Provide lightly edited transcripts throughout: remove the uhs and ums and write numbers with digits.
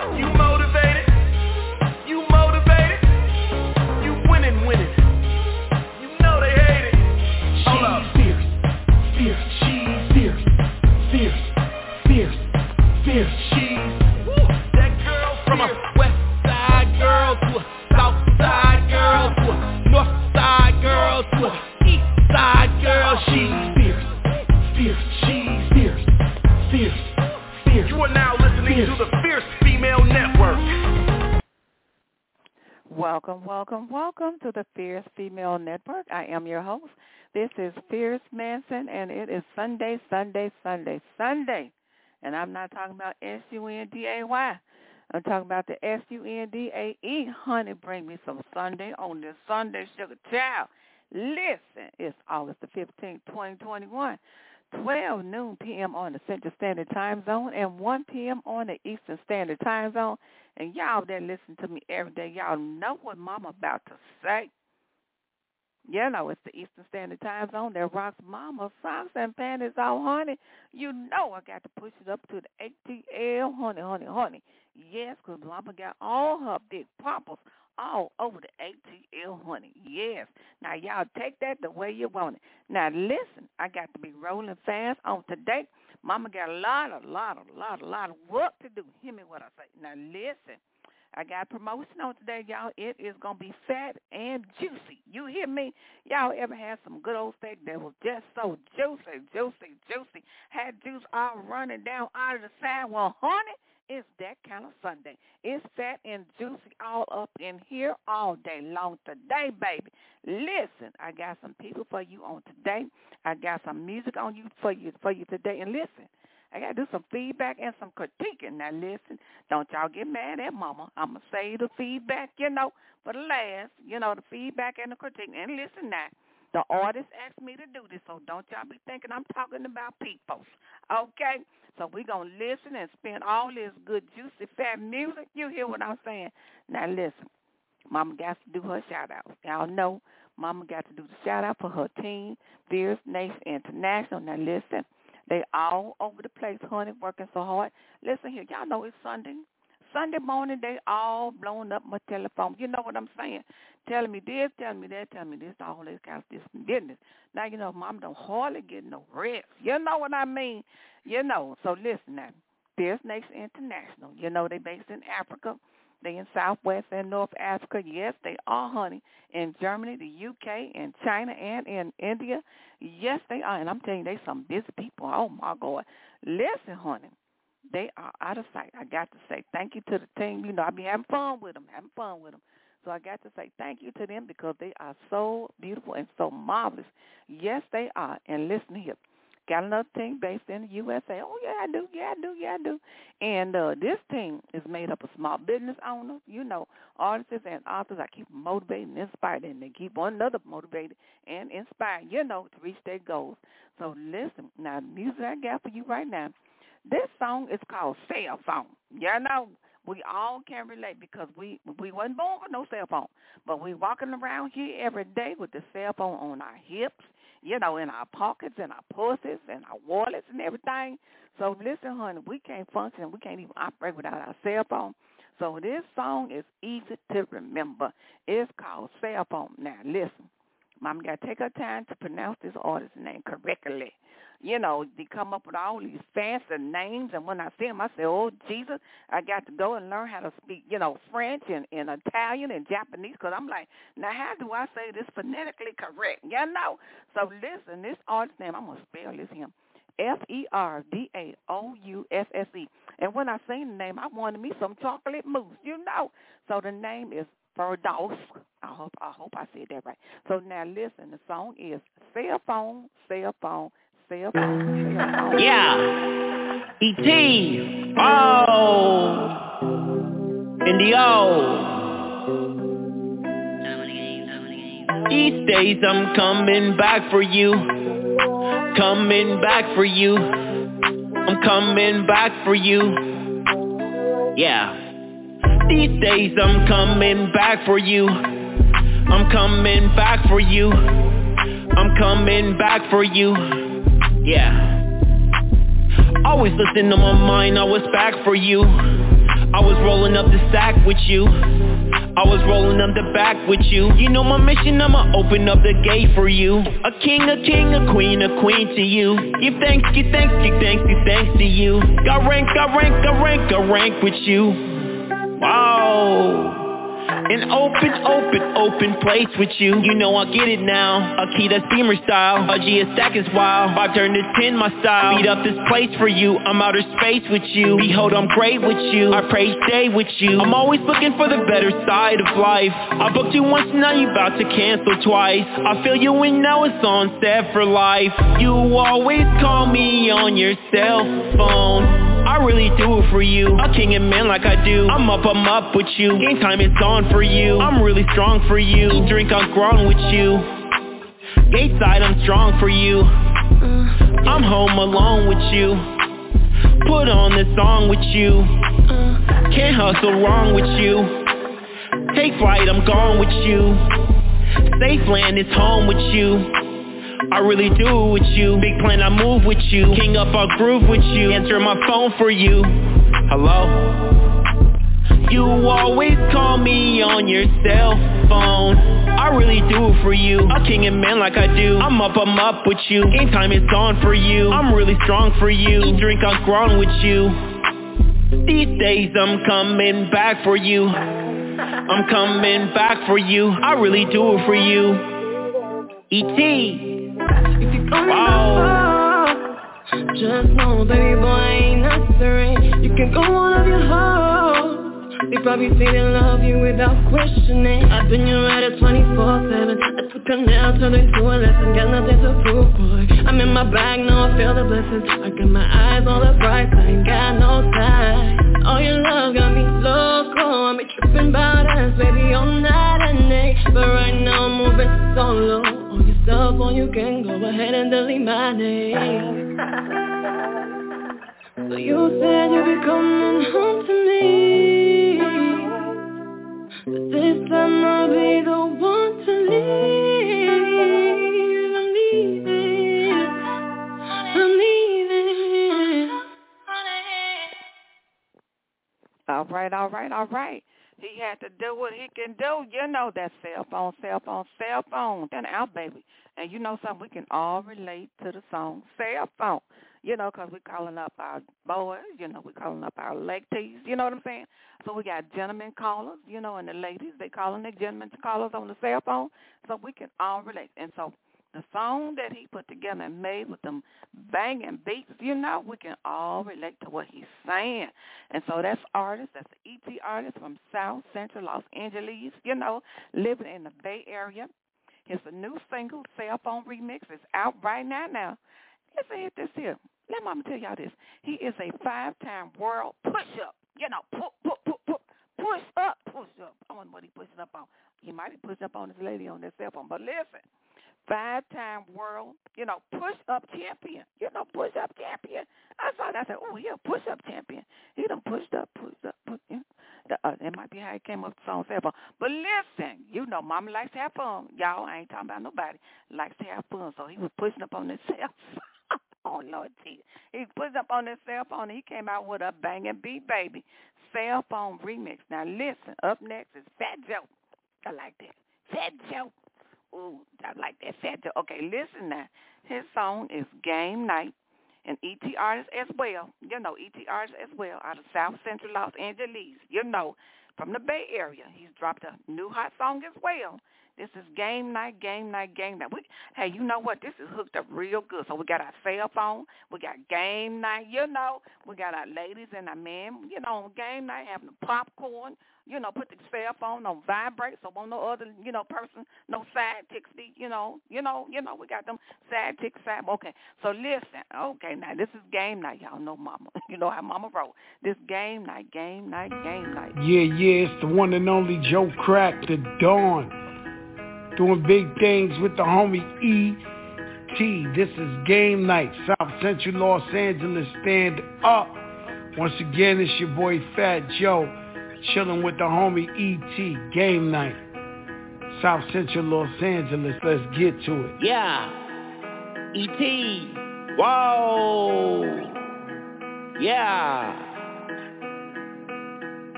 You motivated? You motivated? You winning. You know they hate it. Hold up. Fierce. She's fierce. She's that girl from a west side girl to a south side girl to a north side girl to a east side girl. She's fierce. She's fierce. You are now listening to the Fierce Female Network. Welcome to the Fierce Female Network. I am your host. This is Fierce Manson, and it is Sunday. And I'm not talking about Sunday. I'm talking about the Sundae. Honey, bring me some Sunday on this Sunday, sugar child. Listen, it's August the 15th, 2021. 12 noon p.m. on the Central Standard Time Zone and 1 p.m. on the Eastern Standard Time Zone. And y'all that listen to me every day, y'all know what Mama about to say. You know it's the Eastern Standard Time Zone that rocks Mama socks and panties out, honey. You know I got to push it up to the ATL, honey. Yes, because Mama got all her big poppers all over the ATL, honey. Yes. Now, y'all take that the way you want it. Now, listen, I got to be rolling fast on today. Mama got a lot of work to do. Hear me what I say. Now, listen, I got promotion on today, y'all. It is going to be fat and juicy. You hear me? Y'all ever had some good old steak that was just so juicy? Had juice all running down out of the side? Well, honey, it's that kind of Sunday. It's fat and juicy all up in here all day long today, baby. Listen, I got some people for you on today. I got some music on you for you today. And listen, I got to do some feedback and some critiquing. Now, listen, don't y'all get mad at Mama. I'm going to say the feedback, for the last, the feedback and the critique. And listen now. The artist asked me to do this, so don't y'all be thinking I'm talking about people. Okay? So we're going to listen and spend all this good, juicy, fat music. You hear what I'm saying? Now, listen. Mama got to do her shout-out. Y'all know Mama got to do the shout-out for her team, Fierce Nation International. Now, listen. They all over the place, honey, working so hard. Listen here. Y'all know it's Sunday. Sunday morning, they all blowing up my telephone. You know what I'm saying? Telling me this, telling me that, telling me this, all this kind of this business. Now, Mom don't hardly get no rest. You know what I mean? So listen now. Fierce Nation International. They based in Africa. They in Southwest and North Africa. Yes, they are, honey. In Germany, the UK, in China, and in India. Yes, they are. And I'm telling you, they some busy people. Oh, my God. Listen, honey. They are out of sight. I got to say thank you to the team. I be having fun with them. So I got to say thank you to them because they are so beautiful and so marvelous. Yes, they are. And listen here. Got another team based in the USA. Oh, yeah, I do. And this team is made up of small business owners, artists and authors. I keep them motivated and inspired, and they keep one another motivated and inspired, to reach their goals. So listen, now the music I got for you right now, this song is called Cell Phone. We all can relate because we wasn't born with no cell phone. But we walking around here every day with the cell phone on our hips, in our pockets, and our purses, and our wallets and everything. So listen, honey, we can't function. We can't even operate without our cell phone. So this song is easy to remember. It's called Cell Phone. Now, listen, Mama got to take her time to pronounce this artist's name correctly. They come up with all these fancy names, and when I see them, I say, oh, Jesus, I got to go and learn how to speak, French and Italian and Japanese, because I'm like, now how do I say this phonetically correct? So listen, this artist's name, I'm going to spell this him, Ferdaousse. And when I seen the name, I wanted me some chocolate mousse, So the name is Ferdaousse. I hope I said that right. So now listen, the song is Cell Phone. Yeah. E.T. Oh. Indio. These days I'm coming back for you. I'm coming back for you. Yeah. These days I'm coming back for you. Yeah. Always listen to my mind, always back for you. I was rolling up the sack with you. I was rolling up the back with you. You know my mission, I'ma open up the gate for you. A king, a queen to you. Give thanks to you. Got rank with you. Wow. An open place with you. You know I get it now. A key that's Beamer style. A G a stack is wild. I turn to 10 my style. Beat up this place for you. I'm outer space with you. Behold, I'm great with you. I pray stay with you. I'm always looking for the better side of life. I booked you once, now you about to cancel twice. I feel you and now it's on set for life. You always call me on your cell phone. I really do it for you. A king and man like I do. I'm up with you. Game time is on for you. I'm really strong for you. Eat, drink, I'm grown with you. Gate side, I'm strong for you. I'm home alone with you. Put on this song with you. Can't hustle wrong with you. Take flight, I'm gone with you. Safe land is home with you. I really do it with you. Big plan, I move with you. King up, I'll groove with you. Answer my phone for you. Hello? You always call me on your cell phone. I really do it for you. A king and man like I do. I'm up with you. Game time is on for you. I'm really strong for you. Eat, drink, I'm grown with you. These days I'm coming back for you. I'm coming back for you. I really do it for you. E.T. If you call me my phone, just know, baby boy, I ain't answering. You can go all of your hoes. They probably say they love you without questioning. I've been your rider 24/7. I took them down, turned into a lesson. Got nothing to prove, boy. I'm in my bag, now I feel the blessings. I got my eyes on the prize, I ain't got no time. All your love got me loco. I'm tripping about us, baby, all night and day. But right now I'm moving solo. On your cell phone, you can go ahead and delete my name. So you said you'd be coming home to me. But this time I'll be the one to leave. I'm leaving. All right. He had to do what he can do. You know that cell phone. Then out, baby. And you know something, we can all relate to the song Cell Phone. You know, because we're calling up our boys. You know, we're calling up our ladies. You know what I'm saying? So we got gentlemen callers, you know, and the ladies, they calling the gentlemen callers on the cell phone. So we can all relate. And so the song that he put together and made with them banging beats, you know, we can all relate to what he's saying. And so that's the E.T. artist from South Central Los Angeles, you know, living in the Bay Area. His new single, Cell Phone Remix, is out right now. Let's hit this here. Let mama tell y'all this. He is a 5-time world push-up. You know, push up. I wonder what he pushing up on. He might be pushing up on this lady on that cell phone. But listen, 5-time world, you know, push-up champion. You know, push-up champion. I saw that. I said, oh, he a push-up champion. He done pushed up. That might be how he came up with the song cell phone. But listen, you know, mama likes to have fun. Y'all, I ain't talking about nobody. Likes to have fun. So he was pushing up on this cell phone. Oh, Lord Jesus. He pushed up on this cell phone, and he came out with a banging beat, baby. Cell Phone Remix. Now, listen, up next is Fat Joe. I like that. Fat Joe. Ooh, I like that Fat Joe. Okay, listen now. His song is Game Night, and E.T. artist as well. You know, E.T. artist as well, out of South Central Los Angeles. You know, from the Bay Area. He's dropped a new hot song as well. This is Game Night. Hey, you know what? This is hooked up real good. So we got our cell phone. We got Game Night, you know. We got our ladies and our men, you know, on Game Night having the popcorn. You know, put the cell phone on vibrate so won't no other, you know, person, no side chicks be, you know, we got them side chicks, okay. So listen, okay, now this is Game Night. Y'all know mama. You know how mama roll. This Game Night. Yeah, it's the one and only Joe Crack, the Dawn. Doing big things with the homie E.T. This is Game Night, South Central Los Angeles, stand up. Once again, it's your boy Fat Joe, chilling with the homie E.T. Game Night, South Central Los Angeles, let's get to it. Yeah, E.T. Whoa. Yeah.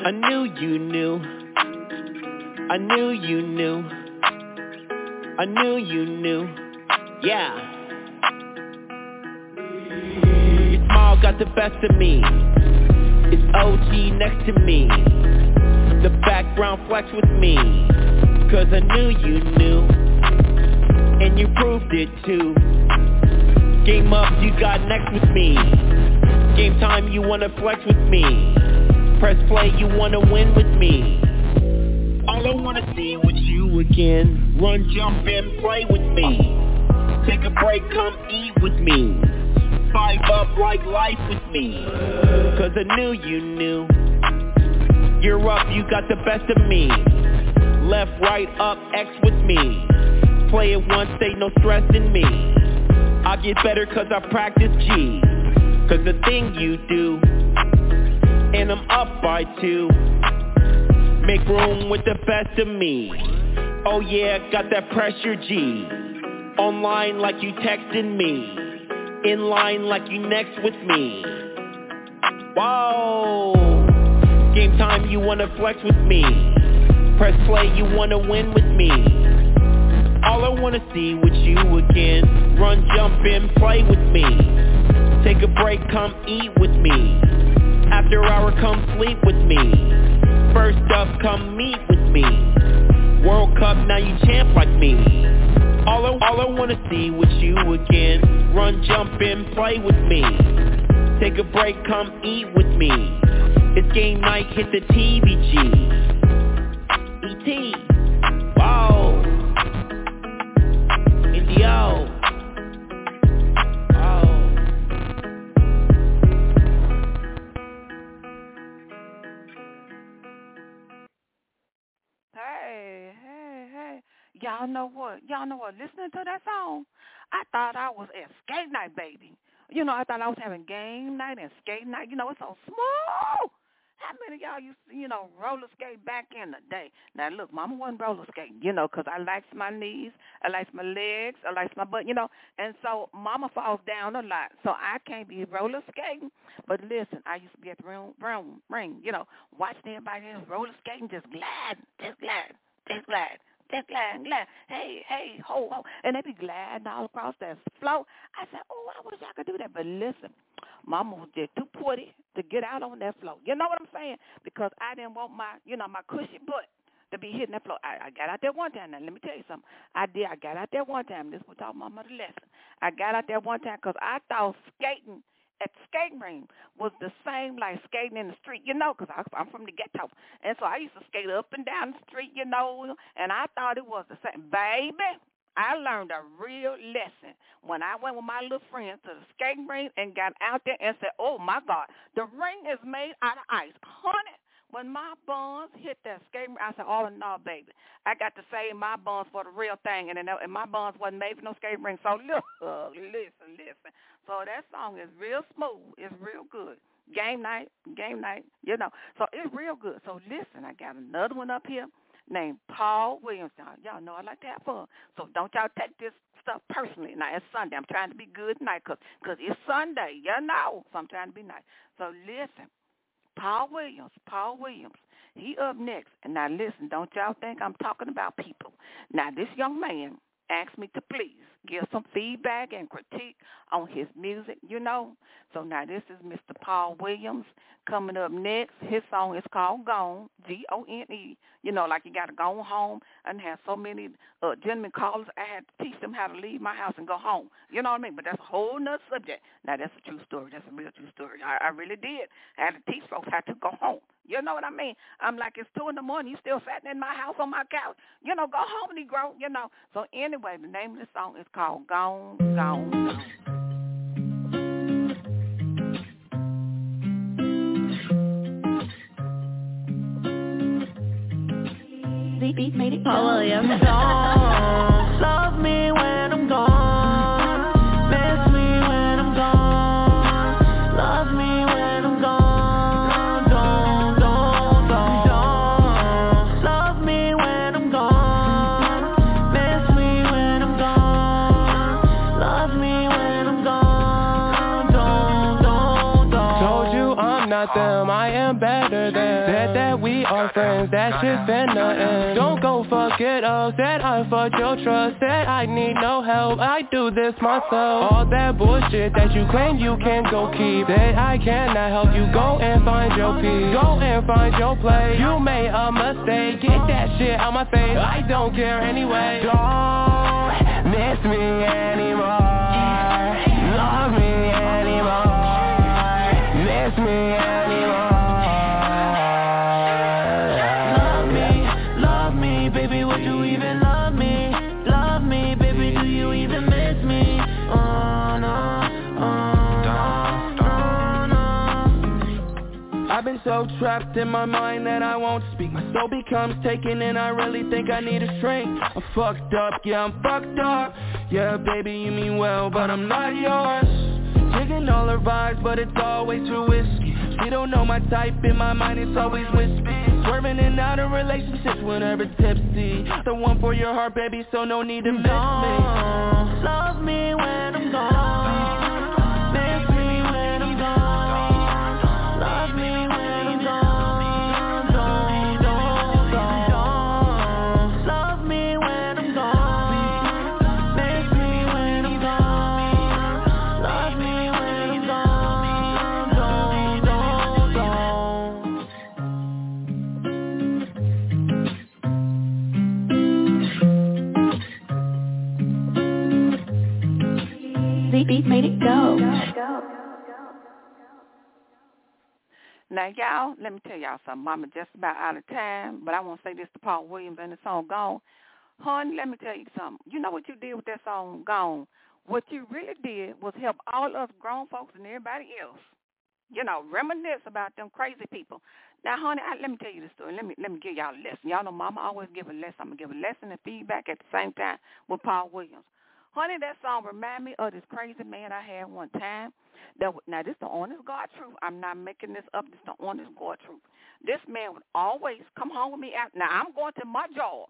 I knew you knew. I knew you knew. I knew you knew. Yeah. Your smile got the best of me. It's OG next to me. The background flex with me. Cause I knew you knew. And you proved it too. Game up, you got next with me. Game time, you wanna flex with me. Press play, you wanna win with me. All I wanna see with you again. Run, jump, and play with me. Take a break, come eat with me. Five up like life with me. Cause I knew you knew. You're up, you got the best of me. Left, right, up, X with me. Play it once, ain't no stress in me. I get better cause I practice G. Cause the thing you do, and I'm up by 2. Make room with the best of me. Oh yeah, got that pressure G. Online like you texting me. In line like you next with me. Whoa. Game time, you wanna flex with me. Press play, you wanna win with me. All I wanna see with you again. Run, jump, and play with me. Take a break, come eat with me. After hour, come sleep with me. First up, come meet with me. World Cup, now you champ like me. All I wanna see with you again. Run, jump, and play with me. Take a break, come eat with me. It's game night, hit the TVG. E.T. Wow. Indio. Wow. Hey. Y'all know what? Listening to that song, I thought I was at skate night, baby. You know, I thought I was having game night and skate night. You know, it's so small. How many of y'all used to, roller skate back in the day? Now, look, Mama wasn't roller skating, because I likes my knees, I likes my legs, I likes my butt, and so Mama falls down a lot, so I can't be roller skating. But listen, I used to be at the ring, watching everybody else roller skating, just glide. Hey, ho, and they be gliding all across that floor. I said, oh, I wish I could do that. But listen, Mama was just too pretty to get out on that floor. You know what I'm saying? Because I didn't want my cushy butt to be hitting that floor. I got out there one time. Now, let me tell you something. I got out there one time. This was talking Mama the lesson. I got out there one time because I thought skating at the skating ring was the same like skating in the street, because I'm from the ghetto. And so I used to skate up and down the street, and I thought it was the same. Baby, I learned a real lesson when I went with my little friends to the skating ring and got out there and said, oh, my God, the ring is made out of ice. Honey, when my buns hit that skating ring, I said, oh, no, baby. I got to save my buns for the real thing, and my buns wasn't made for no skating ring. So, listen. So that song is real smooth. It's real good. Game night, So it's real good. So listen, I got another one up here named Paul Williams. Y'all know I like to have fun. So don't y'all take this stuff personally. Now, it's Sunday. I'm trying to be good tonight because it's Sunday. So I'm trying to be nice. So listen, Paul Williams, he up next. And now listen, don't y'all think I'm talking about people. Now, this young man asked me to please give some feedback and critique on his music, So now this is Mr. Paul Williams coming up next. His song is called Gone, Gone, like you got to go home and have so many gentlemen callers. I had to teach them how to leave my house and go home. You know what I mean? But that's a whole nother subject. Now, that's a true story. That's a real true story. I really did. I had to teach folks how to go home. You know what I mean? I'm like, it's 2 a.m. You still sitting in my house on my couch. Go home, Negro, So anyway, the name of the song is called Gone, Gone, Gone. Beat made it. Paul Williams. Don't love me when I'm gone. Miss me when I'm gone. Love me when I'm gone. Don't love me when I'm gone. Miss me when I'm gone. Love me when I'm gone. Don't. Told you I'm I'm not them, I am better than. Said that we are friends, that shit finna end. Don't go fuck it up, said I fucked your trust. Said I need no help, I do this myself. All that bullshit that you claim you can't go keep. Said I cannot help you, go and find your peace. Go and find your place. You made a mistake, get that shit out my face. I don't care anyway. Don't miss me anymore. Love me anymore. Miss me anymore. Love me, baby, would you even love me? Love me, baby, do you even miss me? Oh no. I've been so trapped in my mind that I won't speak. My soul becomes taken and I really think I need a shrink. I'm fucked up, yeah, I'm fucked up. Yeah, baby, you mean well, but I'm not yours. Digging all her vibes, but it's always too risky. She don't know my type, in my mind it's always wispy. Swerving in and out of relationships whenever tipsy. The one for your heart, baby, so no need to miss me. Love me when I'm gone. Beat made it go. Now, y'all, let me tell y'all something. Mama just about out of time, but I want to say this to Paul Williams and the song Gone. Hon, let me tell you something. You know what you did with that song Gone? What you really did was help all us grown folks and everybody else, reminisce about them crazy people. Now, honey, let me tell you the story. Let me give y'all a lesson. Y'all know Mama always give a lesson. I'm going to give a lesson and feedback at the same time with Paul Williams. Honey, that song remind me of this crazy man I had one time. Now, this is the honest God truth. I'm not making this up. This is the honest God truth. This man would always come home with me after. Now, I'm going to my job.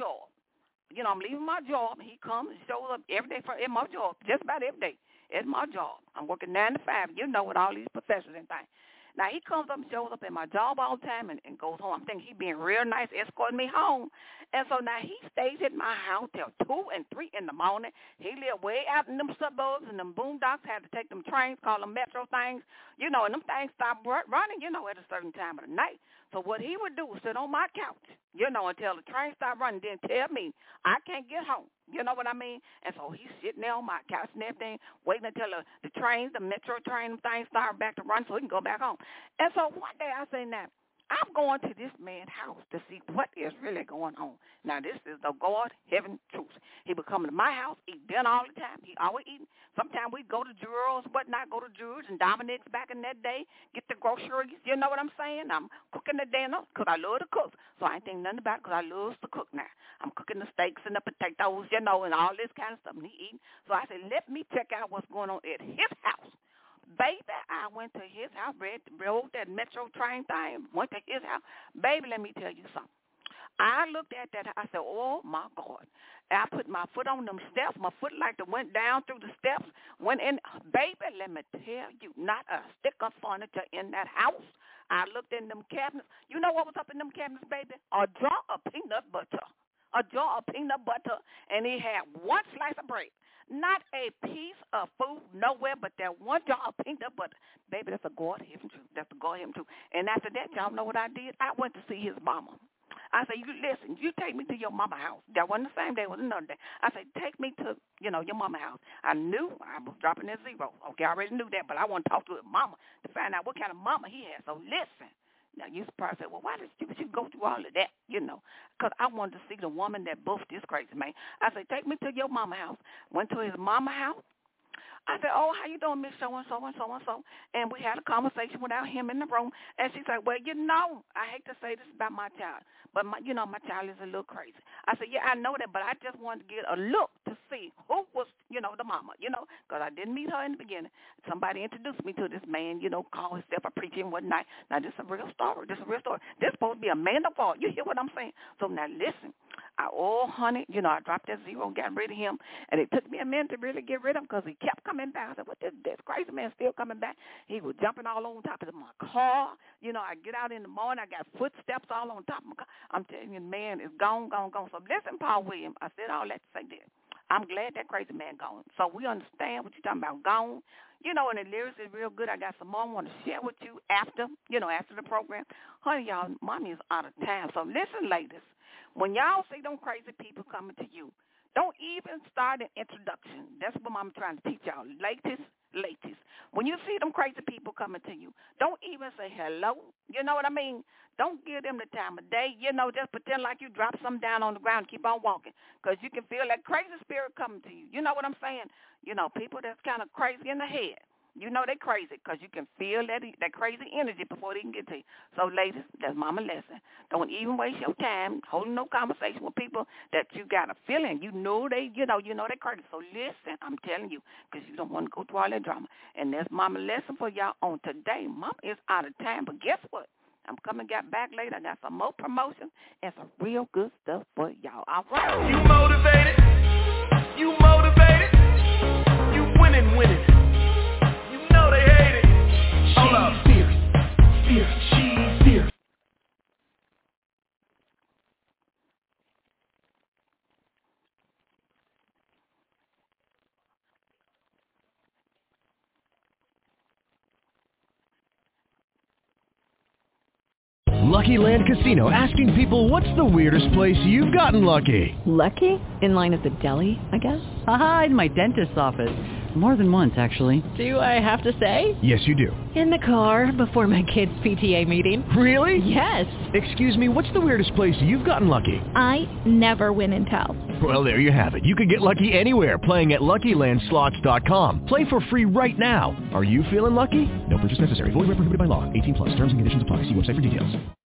I'm leaving my job. He comes and shows up every day in my job, just about every day at my job. I'm working 9 to 5, with all these professors and things. Now, he comes up and shows up at my job all the time and goes home. I'm thinking he being real nice, escorting me home. And so now he stays at my house till 2 and 3 in the morning. He lived way out in them suburbs and them boondocks, had to take them trains, call them metro things, and them things stop running, at a certain time of the night. So what he would do was sit on my couch, until the train stopped running, then tell me I can't get home. You know what I mean? And so he's sitting there on my couch and everything, waiting until the trains, the metro train things start back to run so he can go back home. And so one day I say, now, I'm going to this man's house to see what is really going on. Now, this is the God, heaven, truth. He would come to my house, eat dinner all the time. He always eating. Sometimes we'd go to Jewel's, whatnot, go to Jewel's and Dominic's back in that day, get the groceries. You know what I'm saying? I'm cooking the dinner because I love to cook. So I ain't think nothing about it because I love to cook now. I'm cooking the steaks and the potatoes, and all this kind of stuff. And he eating. So I said, let me check out what's going on at his house. Baby, I went to his house, rode that metro train thing, went to his house. Baby, let me tell you something. I looked at that. I said, oh, my God. And I put my foot on them steps. My foot like to went down through the steps, went in. Baby, let me tell you, not a stick of furniture in that house. I looked in them cabinets. You know what was up in them cabinets, baby? A jar of peanut butter. A jar of peanut butter, and he had one slice of bread. Not a piece of food nowhere but that one jar of peanut butter. Baby, that's a God-given truth. That's a God-given truth. And after that, y'all know what I did? I went to see his mama. I said, listen, you take me to your mama house. That wasn't the same day. It was another day. I said, take me to, your mama house. I knew I was dropping that zero. Okay, I already knew that, but I want to talk to his mama to find out what kind of mama he had. So listen. Now, you probably say, well, why did you go through all of that, Because I wanted to see the woman that boofed this crazy man. I said, take me to your mama house. Went to his mama house. I said, oh, how you doing, Miss So-and-so and so-and-so? And we had a conversation without him in the room. And she said, well, I hate to say this about my child, but, my child is a little crazy. I said, yeah, I know that, but I just wanted to get a look to see who was, the mama, because I didn't meet her in the beginning. Somebody introduced me to this man, called himself a preacher and whatnot. Now, this is a real story. This is supposed to be a man of God. You hear what I'm saying? So now listen. honey, I dropped that zero and got rid of him. And it took me a minute to really get rid of him because he kept coming back. I said, what, this crazy man still coming back? He was jumping all on top of my car. I get out in the morning, I got footsteps all on top of my car. I'm telling you, man, it's gone. So listen, Paul Williams, I said all that to say this. I'm glad that crazy man gone. So we understand what you're talking about, gone. And the lyrics is real good. I got some more I want to share with you after the program. Honey, y'all, mommy is out of town. So listen, ladies, when y'all see them crazy people coming to you, don't even start an introduction. That's what I'm trying to teach y'all. Ladies, when you see them crazy people coming to you, don't even say hello. You know what I mean? Don't give them the time of day. Just pretend like you drop something down on the ground and keep on walking because you can feel that crazy spirit coming to you. You know what I'm saying? People that's kind of crazy in the head. They crazy because you can feel that crazy energy before they can get to you. So, ladies, that's mama lesson. Don't even waste your time holding no conversation with people that you got a feeling. They crazy. So listen, I'm telling you, because you don't want to go through all that drama. And that's mama lesson for y'all on today. Mama is out of time, but guess what? I'm coming back later. I got some more promotion and some real good stuff for y'all. All right. You motivated. You winning. They hate it. Hold up. Fierce. She's fierce. Lucky Land Casino, asking people, what's the weirdest place you've gotten lucky? Lucky? In line at the deli, I guess? Aha, in my dentist's office. More than once, actually. Do I have to say? Yes, you do. In the car before my kids' PTA meeting. Really? Yes. Excuse me, what's the weirdest place you've gotten lucky? I never win and tell. Well, there you have it. You can get lucky anywhere, playing at LuckyLandSlots.com. Play for free right now. Are you feeling lucky? No purchase necessary. Void where prohibited by law. 18+. Terms and conditions apply. See website for details.